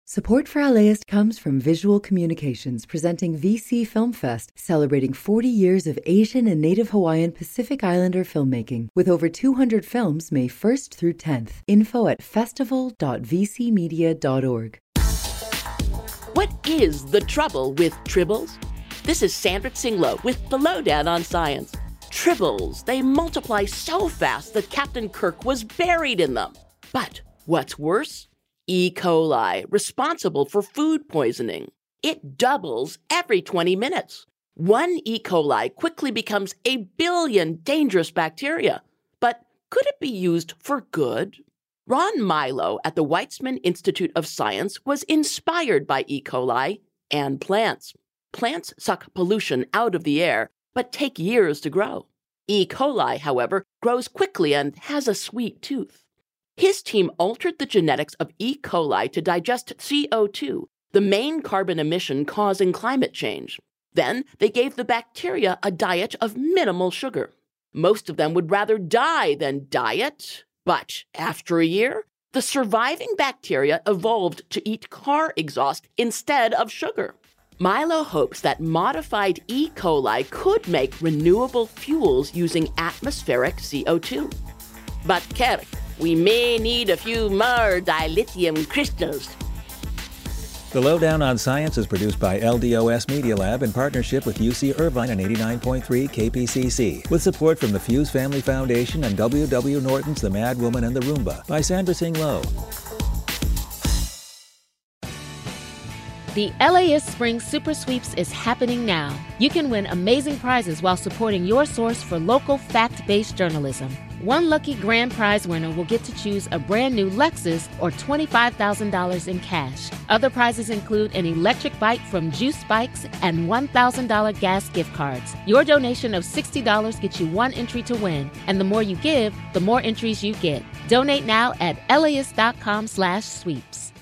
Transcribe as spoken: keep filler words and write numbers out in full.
Support for LAist comes from Visual Communications, presenting V C Film Fest, celebrating forty years of Asian and Native Hawaiian Pacific Islander filmmaking, with over two hundred films May first through tenth. Info at festival dot v c media dot org. What is the trouble with tribbles? This is Sandra Tsing-Loh with the Lowdown on Science. Tribbles, they multiply so fast that Captain Kirk was buried in them. But what's worse? E. coli, responsible for food poisoning. It doubles every twenty minutes. One E. coli quickly becomes a billion dangerous bacteria. But could it be used for good? Ron Milo at the Weizmann Institute of Science was inspired by E. coli and plants. Plants suck pollution out of the air, but take years to grow. E. coli, however, grows quickly and has a sweet tooth. His team altered the genetics of E. coli to digest C O two, the main carbon emission causing climate change. Then they gave the bacteria a diet of minimal sugar. Most of them would rather die than diet, but after a year, the surviving bacteria evolved to eat car exhaust instead of sugar. Milo hopes that modified E. coli could make renewable fuels using atmospheric C O two. But Kirk, we may need a few more dilithium crystals. The Lowdown on Science is produced by L D O S Media Lab in partnership with U C Irvine and eighty-nine point three K P C C, with support from the Fuse Family Foundation and W W Norton's The Mad Woman and the Roomba by Sandra Tsing-Loh. The LAist Spring Super Sweeps is happening now. You can win amazing prizes while supporting your source for local fact-based journalism. One lucky grand prize winner will get to choose a brand new Lexus or twenty-five thousand dollars in cash. Other prizes include an electric bike from Juice Bikes and one thousand dollars gas gift cards. Your donation of sixty dollars gets you one entry to win, and the more you give, the more entries you get. Donate now at laist dot com slash sweeps.